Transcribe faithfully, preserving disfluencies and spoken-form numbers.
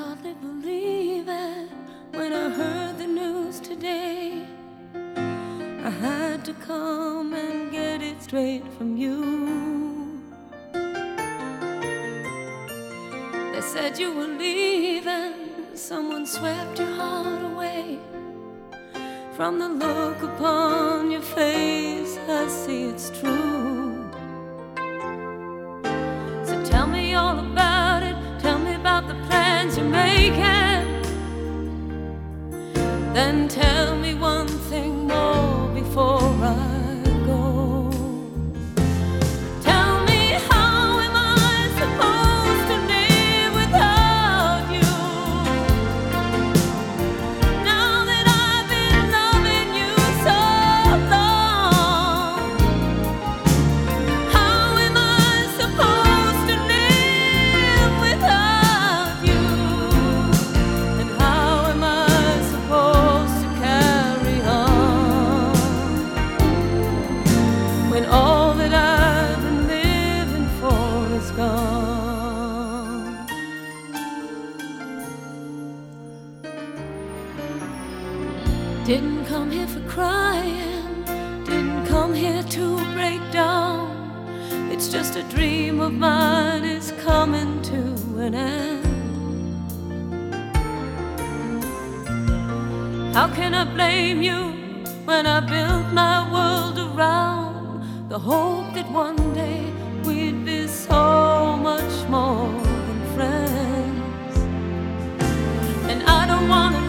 hardly believe it when I heard the news today. I had to come and get it straight from you. They said you were leaving, someone swept your heart away. From the look upon your face, I see it's true. So tell me all about it, tell me about the plans you're making. Then tell me one thing more before I go. Tell me, how am I supposed to live without you? Now that I've been loving you so long, how am I supposed to live without you? And how am I supposed to carry on when all that I've been living for is gone? Didn't come here for crying, didn't come here to break down. It's just a dream of mine is coming to an end. How can I blame you when I built my world around the hope that one day we'd be so much more than friends? And I don't wanna